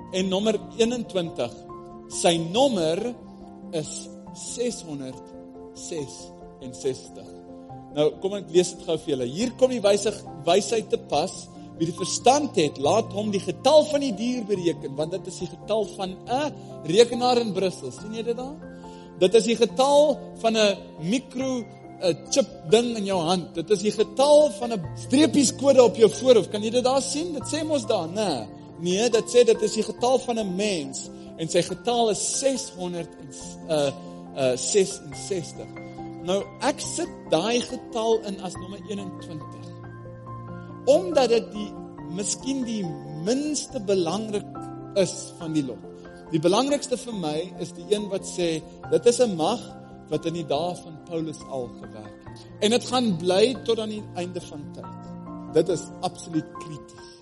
en nommer 21. Sy nommer is 666. Nou, kom ek lees dit gou vir julle. Hier kom die wysheid te pas. Wie die verstand het, laat hom die getal van die dier bereken, want dit is die getal van 'n rekenaar in Brussel. Sien jy dit daar? Dit is die getal van 'n microchip ding in jou hand. Dit is die getal van 'n streepieskode op jou voorhoof. Kan jy dit daar sien? Dit sê mos daar, nee, dit sê dit is die getal van 'n mens en sy getal is 666. Nou, ek sit daai getal in as nommer 21. Omdat dit miskien die minste belangrik is van die lot. Die belangrikste vir my is die een wat sê, dit is 'n mag wat in die dae van Paulus al gewerk het. En dit gaan bly tot aan die einde van tyd. Dit is absoluut krities.